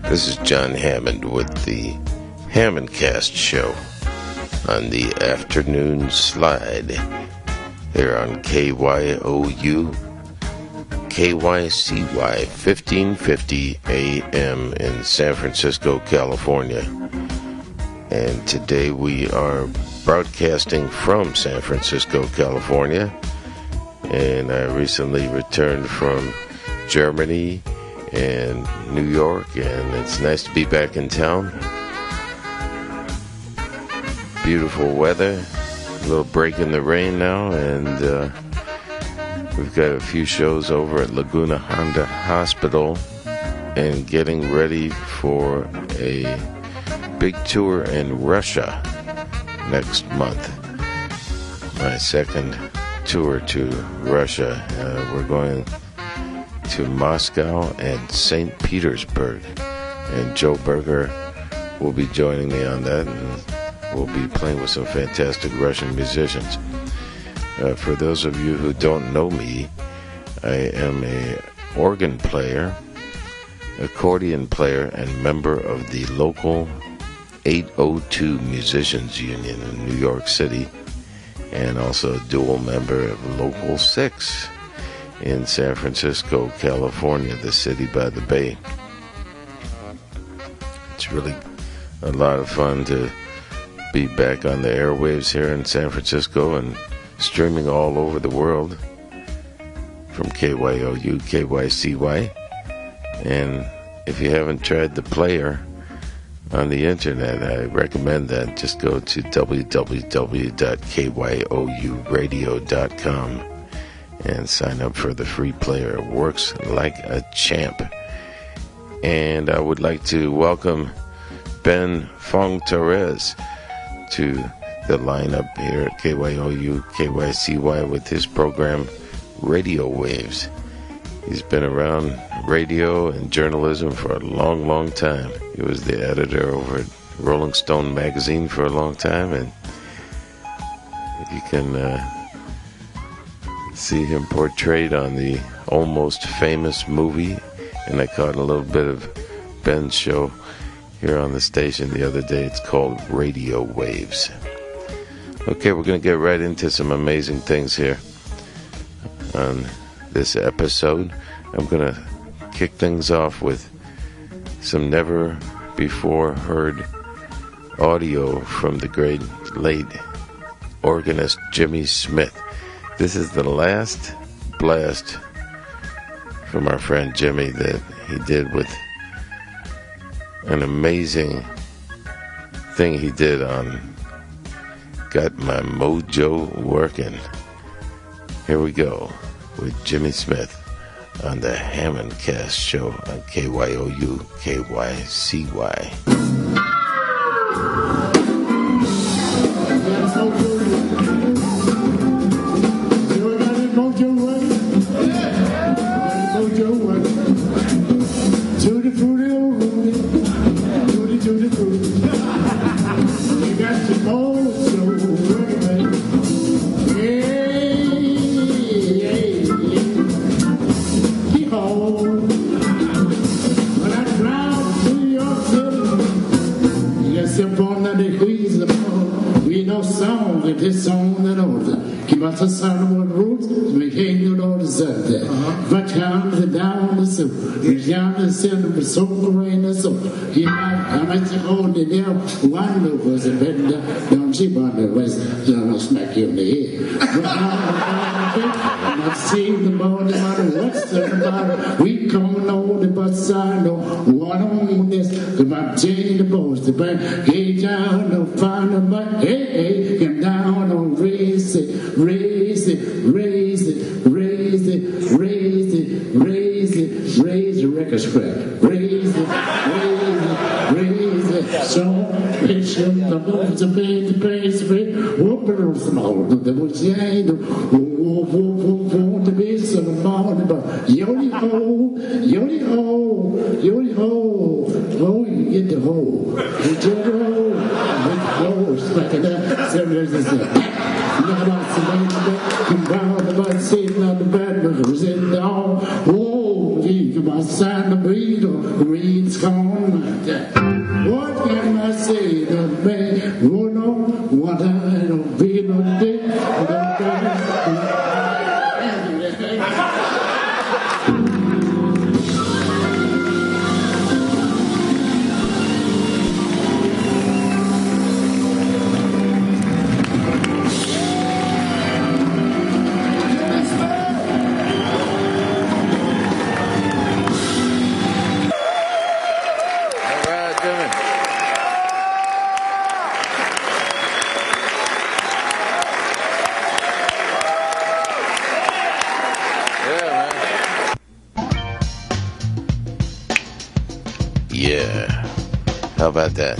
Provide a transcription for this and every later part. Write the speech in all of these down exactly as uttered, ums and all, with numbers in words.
This is John Hammond with the Hammondcast Show on the afternoon slide here on K Y O U, K Y C Y, fifteen fifty A M in San Francisco, California. And today we are broadcasting from San Francisco, California. And I recently returned from Germany and New York, and it's nice to be back in town. Beautiful weather, a little break in the rain now, and uh, we've got a few shows over at Laguna Honda Hospital and getting ready for a big tour in Russia next month. My second tour to Russia. Uh, we're going to Moscow and Saint Petersburg, and Joe Berger will be joining me on that, and we'll be playing with some fantastic Russian musicians. Uh, for those of you who don't know me, I am a organ player, accordion player, and member of the local eight oh two Musicians Union in New York City, and also a dual member of Local six in San Francisco, California, the city by the bay. It's really a lot of fun to be back on the airwaves here in San Francisco and streaming all over the world from K Y O U, K Y C Y. And if you haven't tried the player on the internet, I recommend that. Just go to w w w dot k y o u radio dot com and sign up for the free player. It works like a champ. And I would like to welcome Ben Fong Torres to the lineup here at K Y O U, K Y C Y with his program Radio Waves. He's been around radio and journalism for a long, long time. He was the editor over at Rolling Stone magazine for a long time, and you can uh, see him portrayed on the Almost Famous movie, and I caught a little bit of Ben's show here on the station the other day. It's called Radio Waves. Okay, we're going to get right into some amazing things here on this episode. I'm going to kick things off with some never before heard audio from the great late organist Jimmy Smith. This is the last blast from our friend Jimmy that he did with an amazing thing he did on Got My Mojo Working. Here we go with Jimmy Smith on the Hammondcast Show on K Y O U, K Y C Y. This song and order. Keep us a son of one roots, we can't do all the Sunday. But down the down the soup, we down the sin of so rain the soup. He might come at the old deal, one look was a bender, don't she wonder was gonna smack you in the head. Not see the morning, what's the matter? We come on the bus side, no one on this, about change the bones, the bank, get down, no find a butt, hey, hey, come down, no raise it, raise it, raise it, raise it, raise it, raise it, raise the record scratch, raise it, raise it, raise it, so patient, the bones are paid, the pace of it, whoop it on some old, the was the end, whoop, whoop, whoop, whoop, the bass on the morning, but yoli ho, yoli ho, yoli ho, oh, you get the hole, you get the hole, with the hole, smack it up, seven years is it. Come down the bus, sitting on the bed, but it was in the hall. Oh, gee, come on, sign the breed or reeds gone like that. What can I say? The man won't know what I don't be no dick. How about that?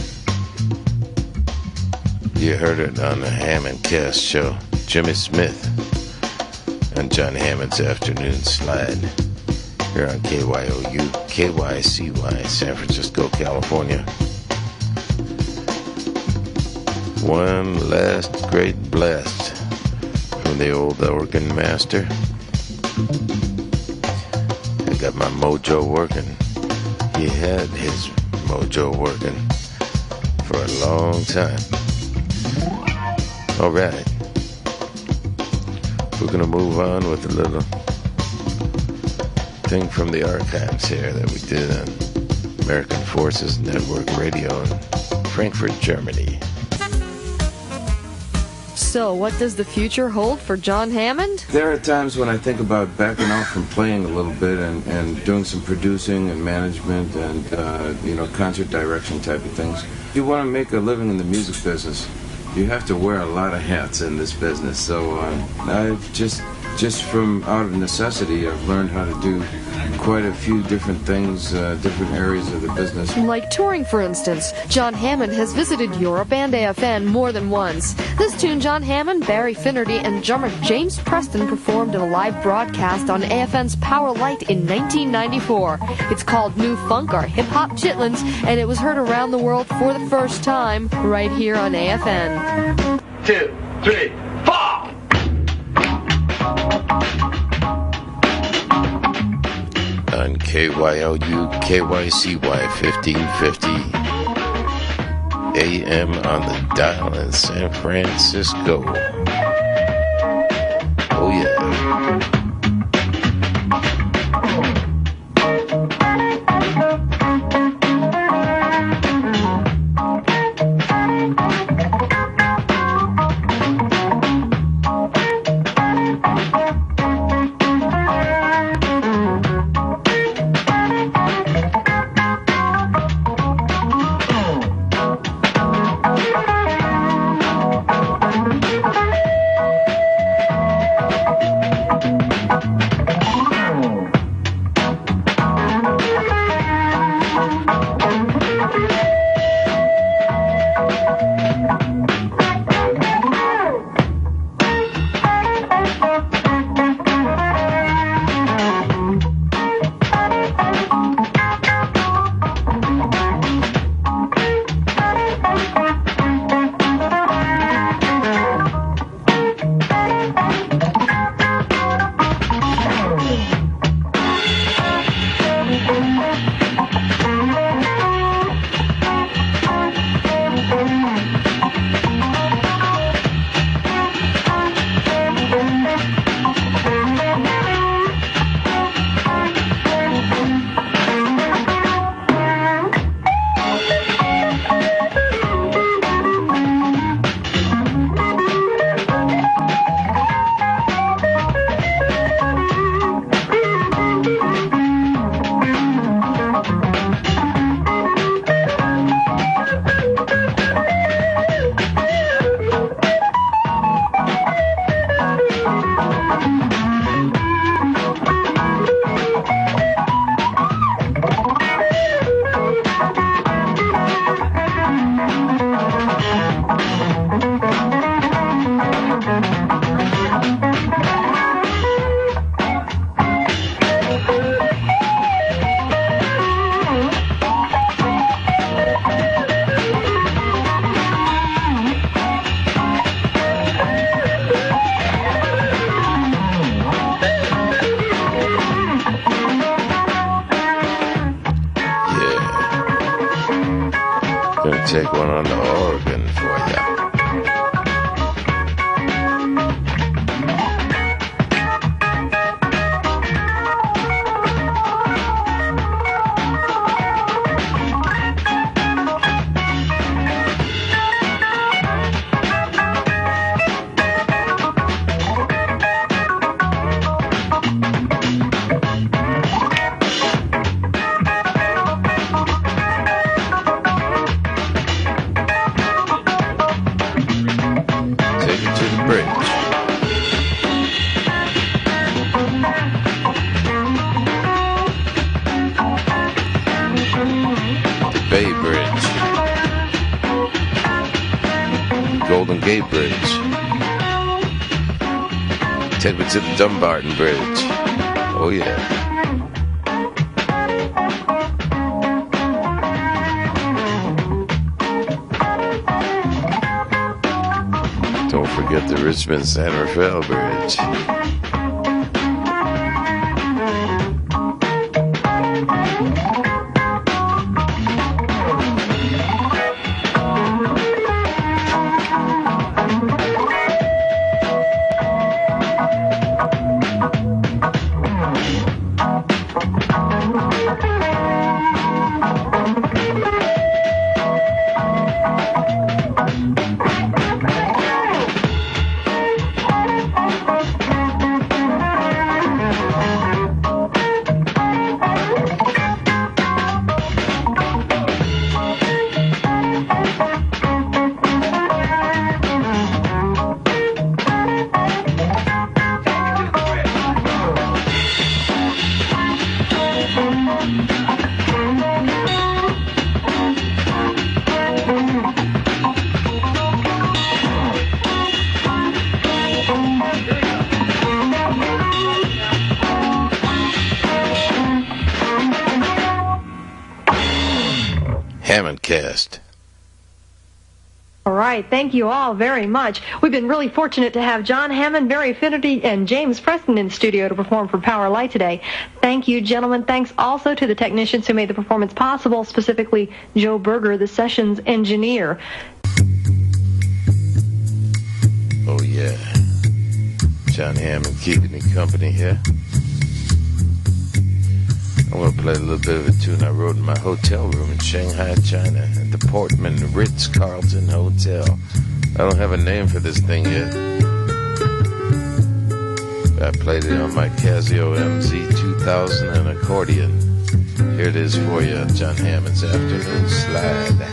You heard it on the Hammond Cast Show. Jimmy Smith and John Hammond's Afternoon Slide here on K Y O U, K Y C Y, San Francisco, California. One last great blast from the old organ master. I got my mojo working. He had his mojo working for a long time. All right, we're gonna move on with a little thing from the archives here that we did on American Forces Network Radio in Frankfurt, Germany. So, what does the future hold for John Hammond? There are times when I think about backing off from playing a little bit and, and doing some producing and management and, uh, you know, concert direction type of things. If you want to make a living in the music business, you have to wear a lot of hats in this business. So uh, I've just, just from out of necessity, I've learned how to do quite a few different things, uh, different areas of the business. Like touring, for instance. John Hammond has visited Europe and A F N more than once. This tune, John Hammond, Barry Finnerty, and drummer James Preston performed in a live broadcast on A F N's Power Light in nineteen ninety-four. It's called New Funk or Hip Hop Chitlins, and it was heard around the world for the first time right here on A F N. Two, three, four! On K Y O U, K Y C Y fifteen fifty A M on the dial in San Francisco. Oh yeah. take one on the organ for you. Bay Bridge, Golden Gate Bridge, take me to the Dumbarton Bridge. Oh yeah. Don't forget the Richmond San Rafael Bridge. Hammond Cast. All right, thank you all very much. We've been really fortunate to have John Hammond, Barry Finnerty, and James Preston in studio to perform for Power Light today. Thank you, gentlemen. Thanks also to the technicians who made the performance possible, specifically Joe Berger, the sessions engineer. Oh, yeah. John Hammond keeping me company here. I'm going to play a little bit of a tune I wrote in my hotel room in Shanghai, China, at the Portman Ritz-Carlton Hotel. I don't have a name for this thing yet. I played it on my Casio M Z two thousand and accordion. Here it is for you, John Hammond's Afternoon Slide.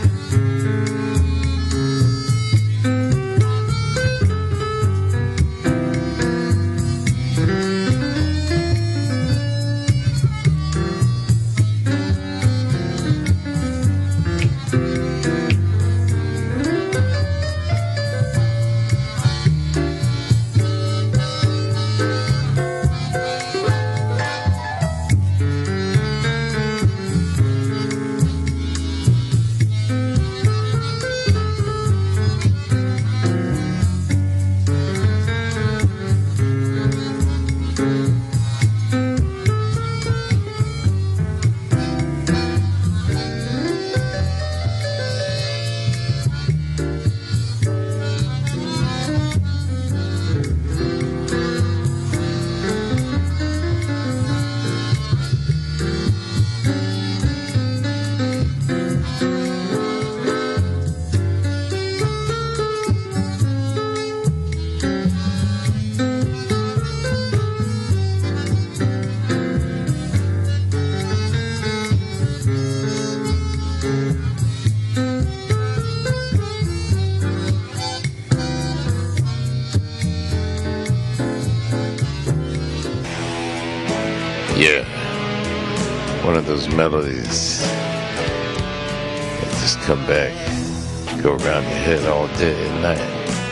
Yeah, one of those melodies that just come back, go around your head all day and night.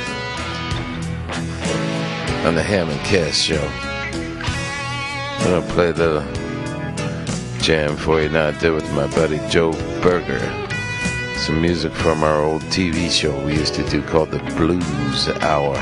On the Hammond Cast Show, I'm going to play a little jam for you now. I did with my buddy Joe Berger. Some music from our old T V show we used to do called the Blues Hour.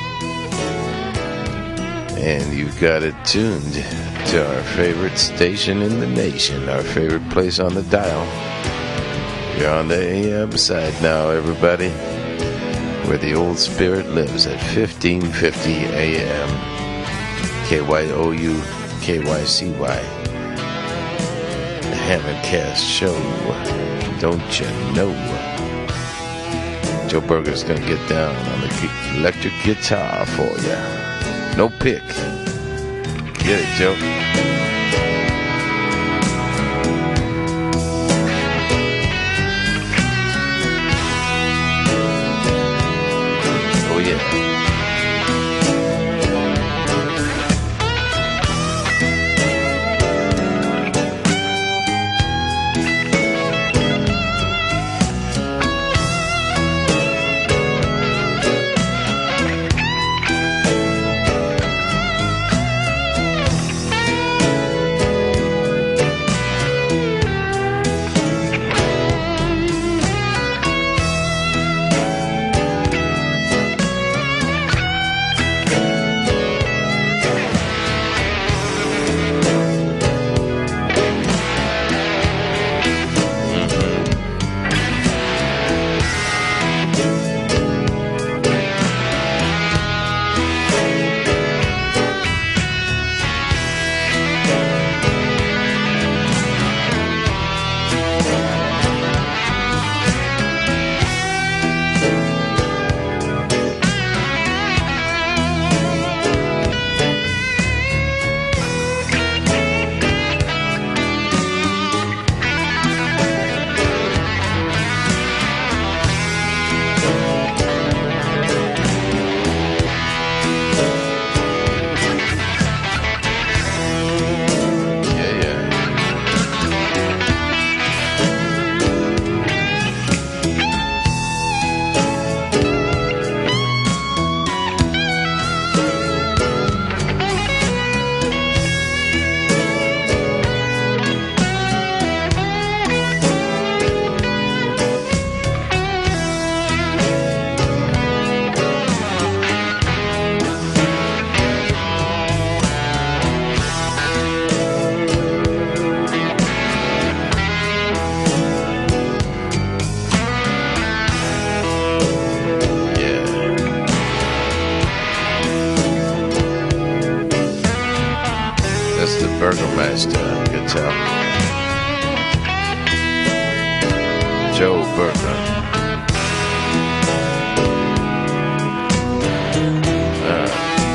And you've got it tuned to our favorite station in the nation, our favorite place on the dial. You're on the A M side now, everybody, where the old spirit lives at fifteen fifty A M. K Y O U K Y C Y. The Hammond Cast Show. Don't you know? Joe Berger's gonna get down on the electric guitar for you. No pick. Get it, Joe. Oh, yeah. Burgermeister guitar. Joe Berger. Uh,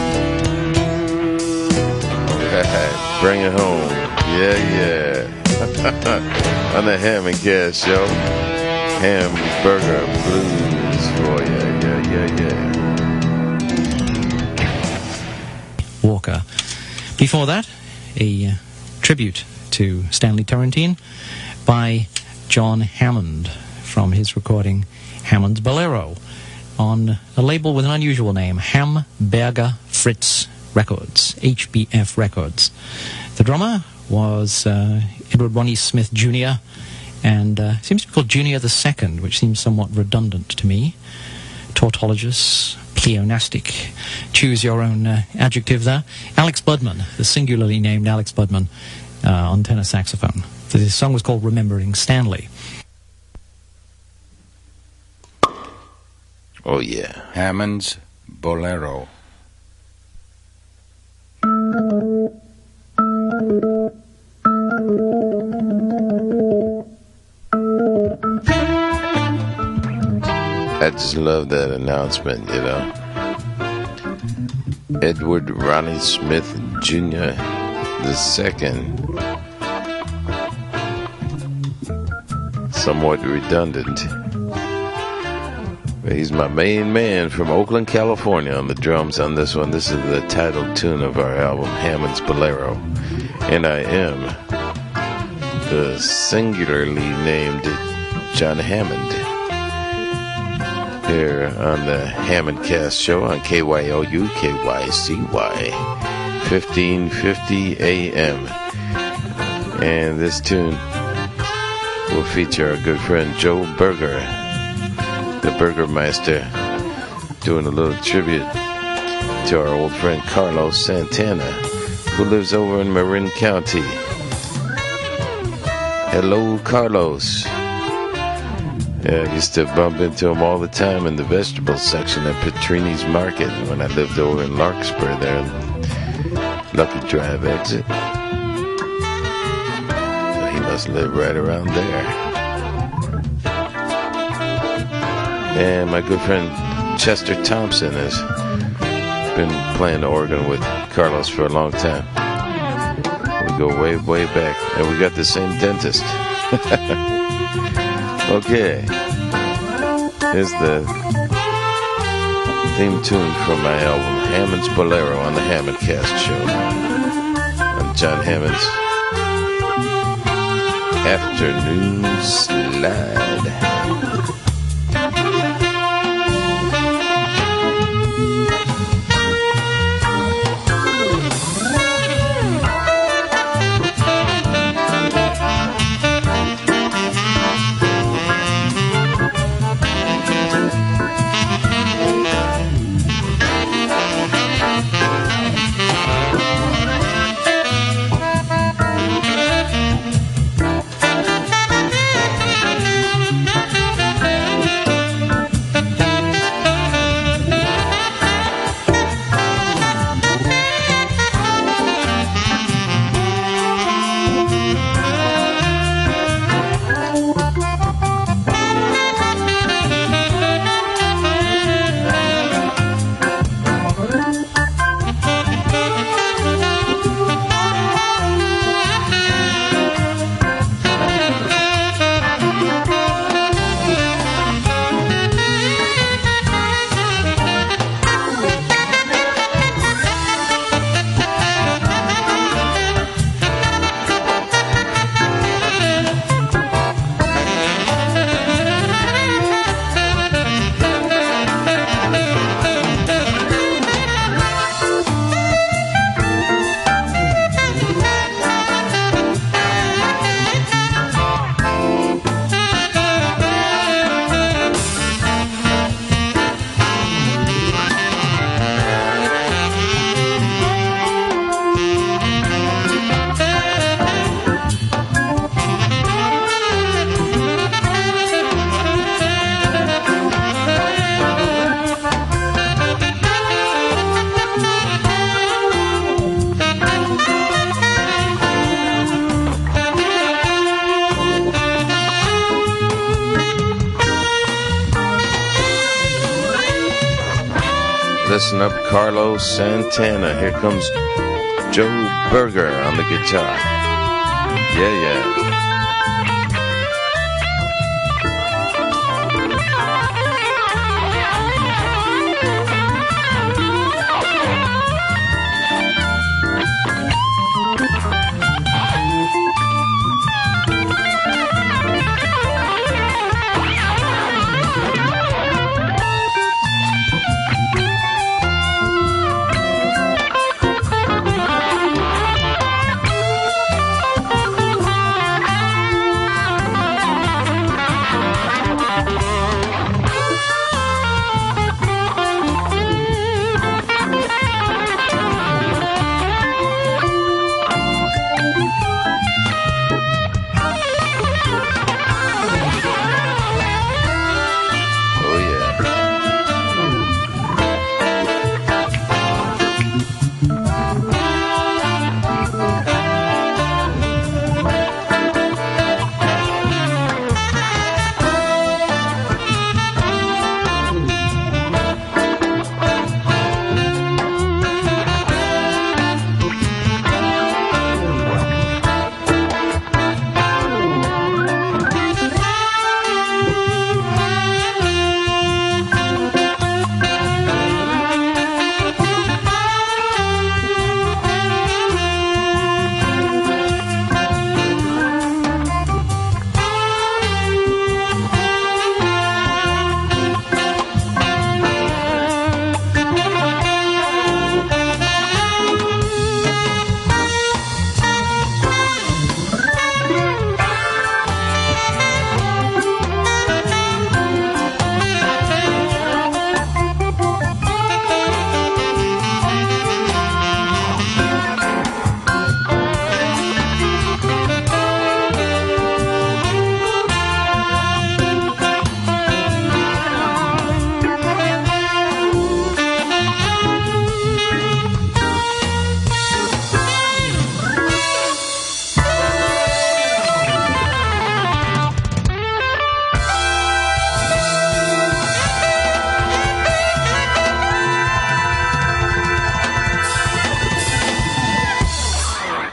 right, bring it home. Yeah, yeah. On the Hammond Cast Show. Hamburger Blues for you. Yeah, yeah, yeah. Walker. Before that, a uh, tribute to Stanley Turrentine by John Hammond from his recording Hammond's Bolero on a label with an unusual name, Hamburger Fritz Records, H B F Records. The drummer was uh, Edward Ronnie Smith Junior and uh, seems to be called Junior the Second, which seems somewhat redundant to me. Tautologous, pleonastic, choose your own uh, adjective there. Alex Budman, the singularly named Alex Budman, uh, on tenor saxophone. The song was called Remembering Stanley. Oh yeah, Hammond's Bolero. I just love that announcement, you know. Edward Ronnie Smith Junior the second. Somewhat redundant. But he's my main man from Oakland, California on the drums on this one. This is the title tune of our album, Hammond's Bolero. And I am the singularly named John Hammond. Here on the Hammond Cast Show on K Y O U K Y C Y, fifteen fifty A M. And this tune will feature our good friend Joe Berger, the Burgermeister, doing a little tribute to our old friend Carlos Santana, who lives over in Marin County. Hello, Carlos. Yeah, I used to bump into him all the time in the vegetable section at Petrini's Market when I lived over in Larkspur there. Lucky Drive exit. So he must live right around there. And my good friend Chester Thompson has been playing the organ with Carlos for a long time. We go way, way back. And we got the same dentist. Okay. Here's the theme tune from my album, Hammond's Bolero, on the Hammond Cast Show. On John Hammond's Afternoon Slide. Listen up, Carlos Santana. Here comes Joe Berger on the guitar. Yeah, yeah.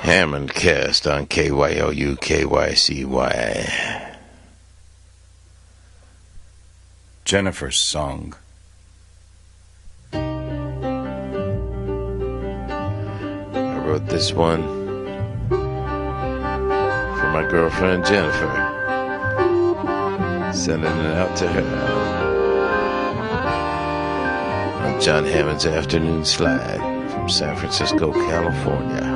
Hammond Cast on K Y O U K Y C Y. Jennifer's Song. I wrote this one for my girlfriend Jennifer, sending it out to her on John Hammond's Afternoon Slide from San Francisco, California.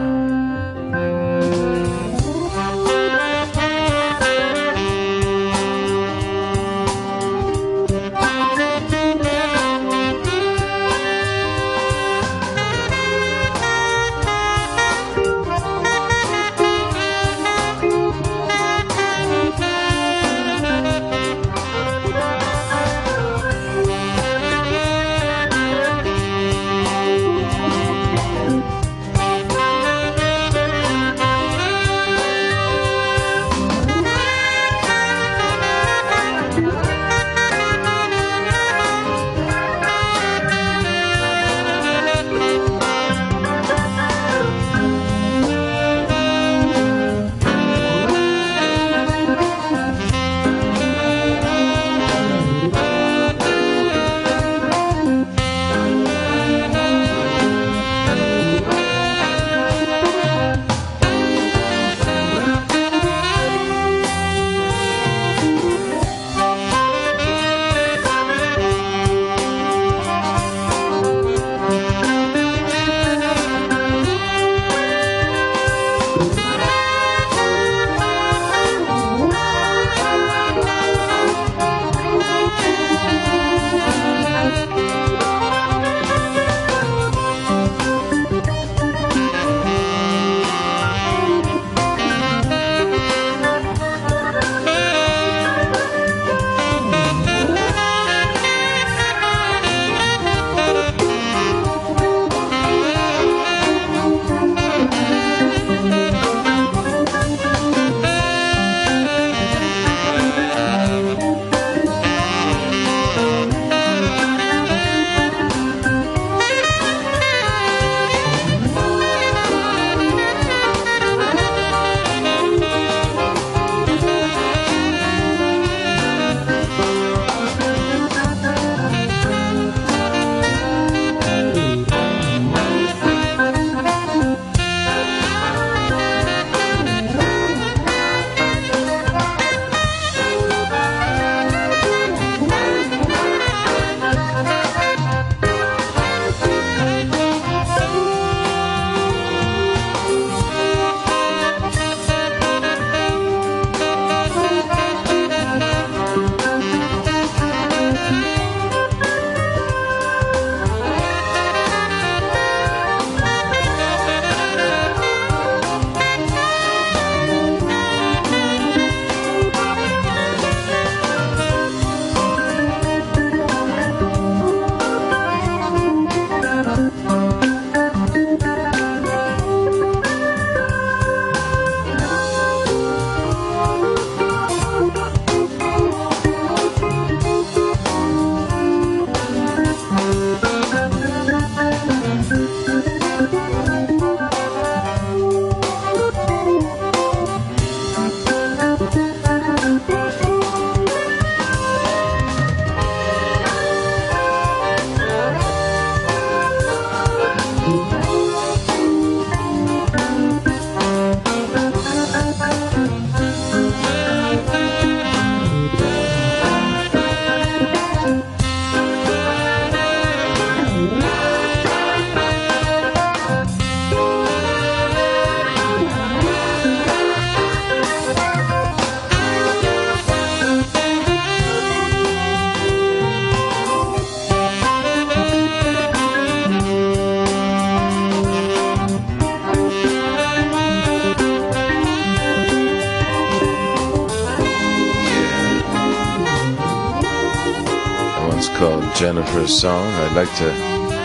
Jennifer's Song. I'd like to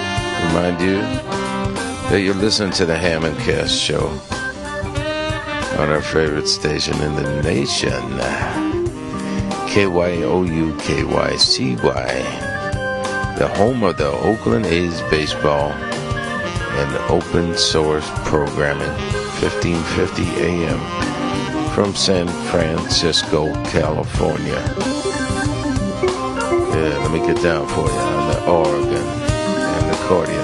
remind you that you're listening to the Hammond Cast show on our favorite station in the nation, K Y O U K Y C Y, the home of the Oakland A's baseball and open source programming fifteen fifty A M from San Francisco, California. Yeah, let me get down for you on the organ and the accordion.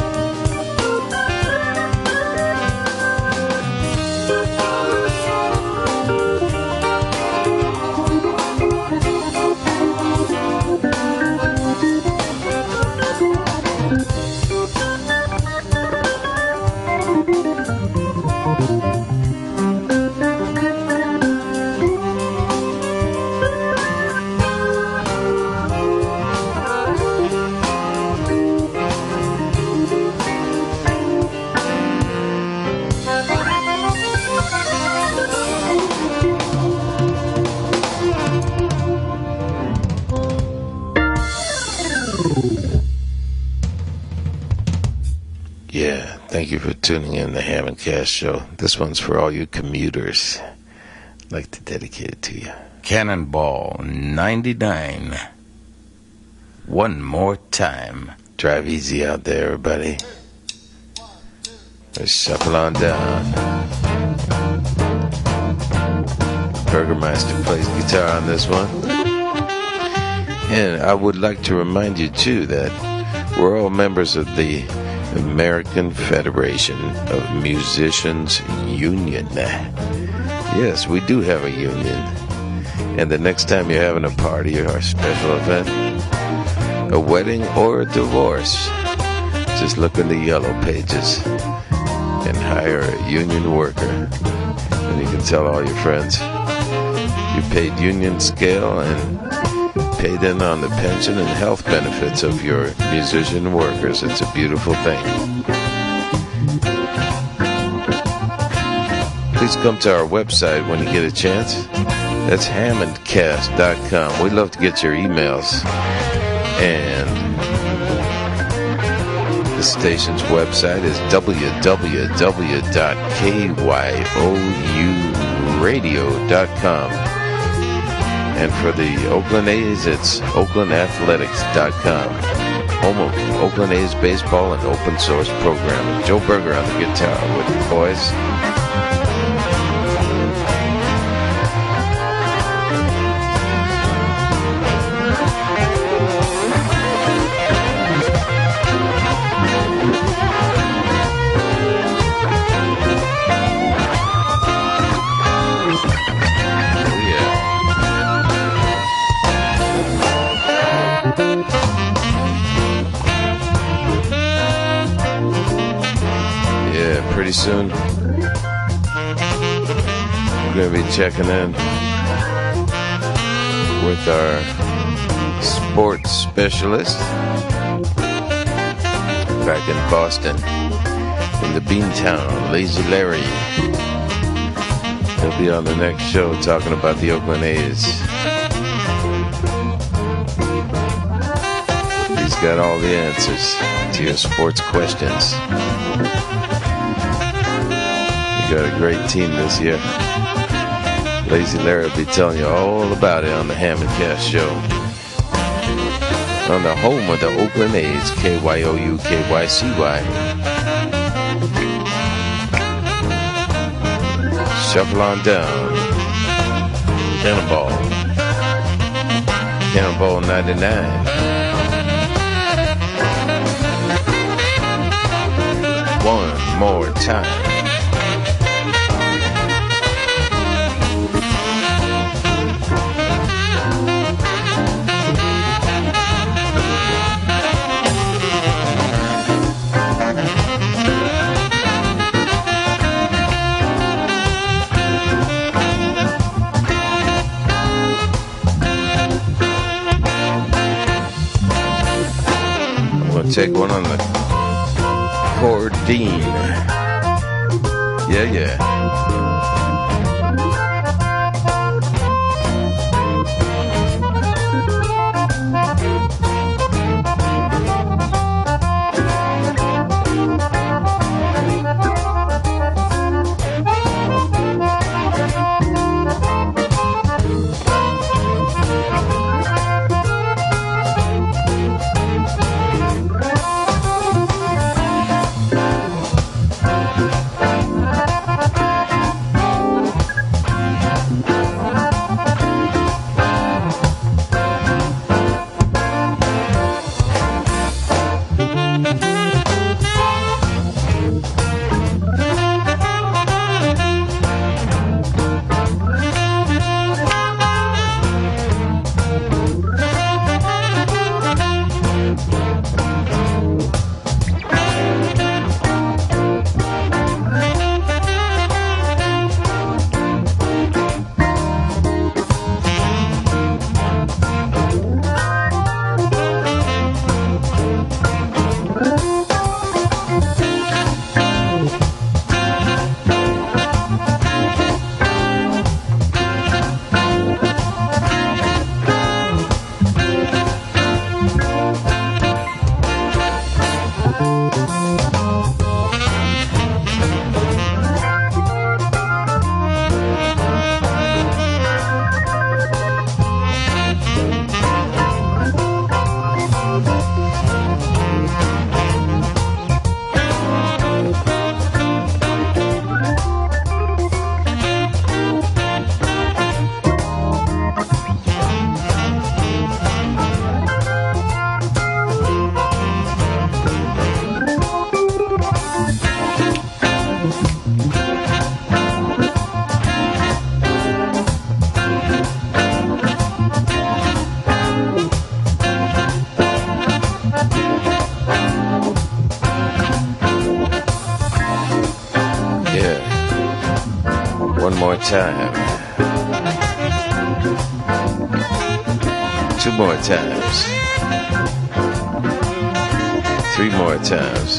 Thank you for tuning in to the Hammond Cast Show. This one's for all you commuters. I'd like to dedicate it to you. Cannonball ninety-nine. One more time. Drive easy out there, everybody. Let's shuffle on down. Burgermeister plays guitar on this one. And I would like to remind you, too, that we're all members of the American Federation of Musicians Union. Yes, we do have a union. And the next time you're having a party or a special event, a wedding or a divorce, just look in the yellow pages and hire a union worker. And you can tell all your friends you paid union scale and paid in on the pension and health benefits of your musician workers. It's a beautiful thing. Please come to our website when you get a chance. That's hammond cast dot com. We'd love to get your emails. And the station's website is w w w dot k y o u radio dot com. And for the Oakland A's, it's oakland athletics dot com. Home of Oakland A's baseball and open source programming. Joe Berger on the guitar with you boys. Pretty soon we're going to be checking in with our sports specialist back in Boston in the Beantown, Lazy Larry. He'll be on the next show talking about the Oakland A's. He's got all the answers to your sports questions. Got a great team this year. Lazy Larry will be telling you all about it on the Hammond Cast Show. On the home of the Oakland A's, K Y O U K Y C Y. Shuffle on down. Cannonball. Cannonball ninety-nine. One more time. Take one on the Cordine. Yeah, yeah. time. Two more times. Three more times.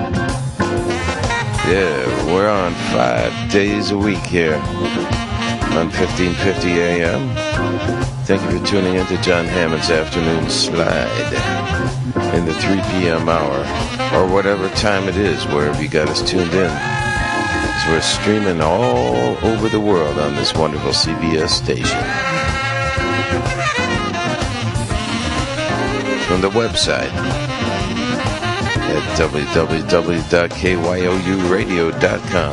Yeah, we're on five days a week here on fifteen fifty A M. Thank you for tuning in to John Hammond's Afternoon Slide in the three p.m. hour, or whatever time it is, wherever you got us tuned in. So we're streaming all over the world on this wonderful C B S station. From the website at w w w dot k y o u radio dot com,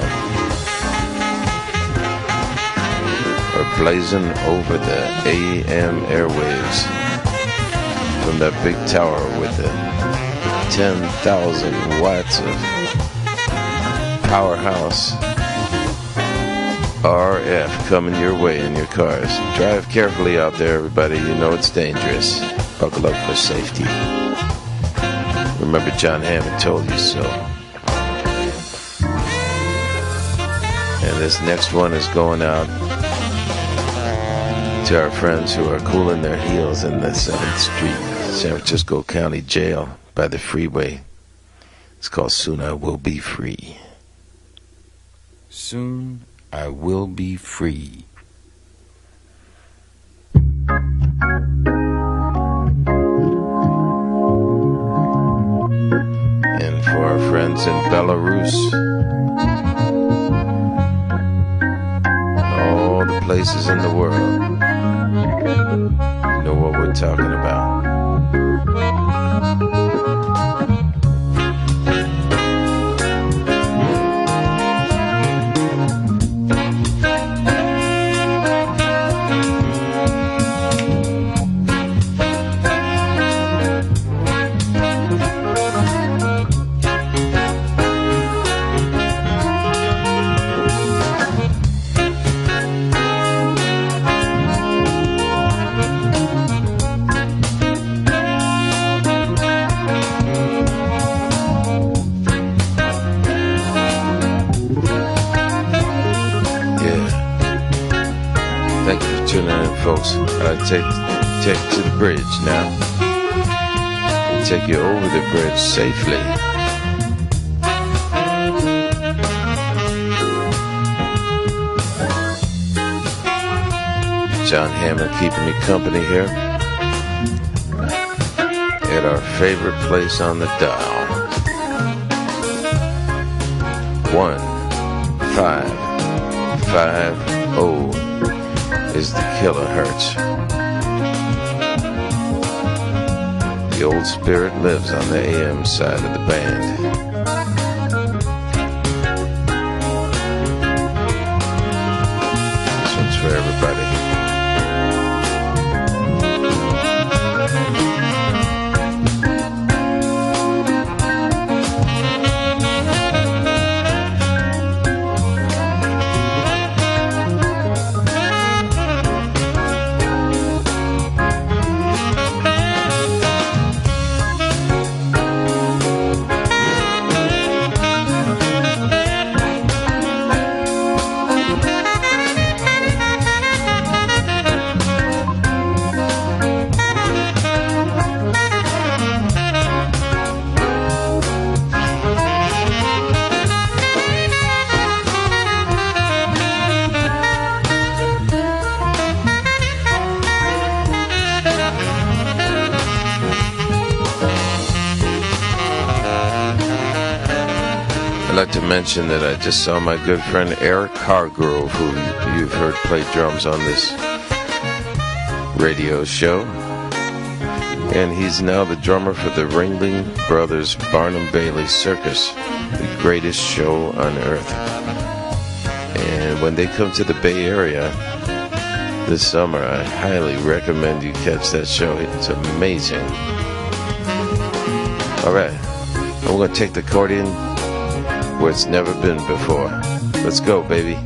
or blazing over the A M airwaves from that big tower with the ten thousand watts of powerhouse R F coming your way in your cars. Drive carefully out there, everybody. You know it's dangerous. Buckle up for safety. Remember, John Hammond told you so. And this next one is going out to our friends who are cooling their heels in the seventh Street, San Francisco County Jail by the freeway. It's called Soon I Will Be Free. Soon I will be free. And for our friends in Belarus, all the places in the world, you know what we're talking about. Folks, I'll take, take to the bridge now. Take you over the bridge safely. John Hammond keeping me company here at our favorite place on the dial. One five five oh is the kilohertz. The old spirit lives on the A M side of the band. This one's for everybody. I'd like to mention that I just saw my good friend Eric Hargrove, who you've heard play drums on this radio show. And he's now the drummer for the Ringling Brothers Barnum Bailey Circus, the greatest show on earth. And when they come to the Bay Area this summer, I highly recommend you catch that show. It's amazing. All right, we're going to take the accordion where it's never been before. Let's go, baby.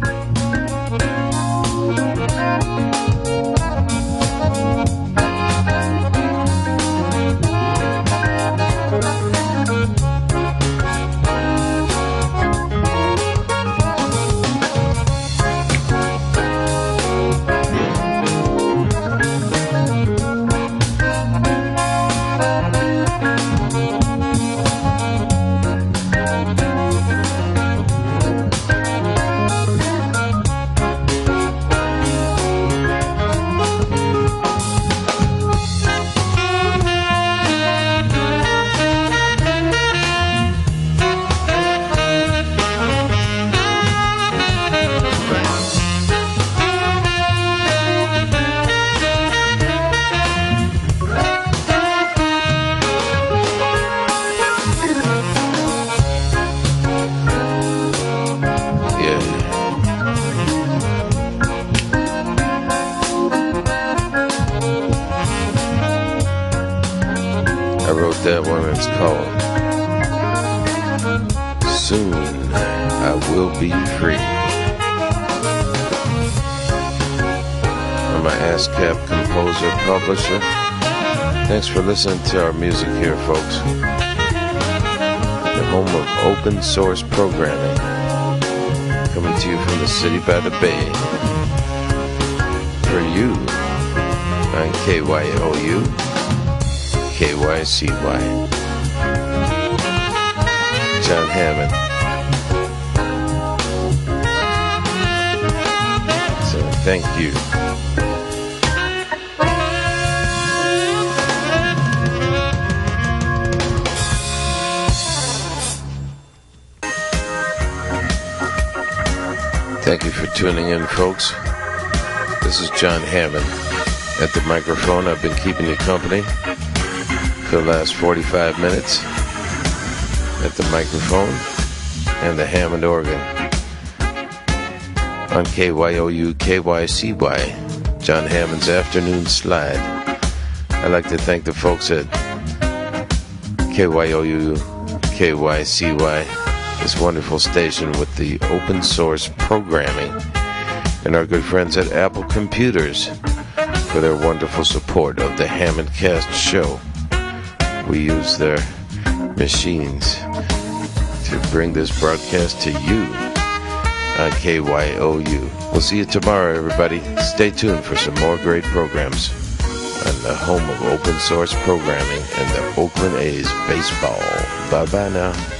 that one. It's called Soon I Will Be Free. I'm an ASCAP composer, publisher. Thanks for listening to our music here, folks. The home of open source programming. Coming to you from the city by the bay. For you, on K Y O U, K Y C Y. John Hammond. So thank you. Thank you for tuning in, folks. This is John Hammond at the microphone. I've been keeping you company for the last forty-five minutes at the microphone and the Hammond organ on K Y O U K Y C Y, John Hammond's Afternoon Slide. I'd like to thank the folks at K Y O U K Y C Y, this wonderful station with the open source programming, and our good friends at Apple Computers for their wonderful support of the Hammond Cast show. We use their machines to bring this broadcast to you on K Y O U. We'll see you tomorrow, everybody. Stay tuned for some more great programs on the home of open source programming and the Oakland A's baseball. Bye-bye now.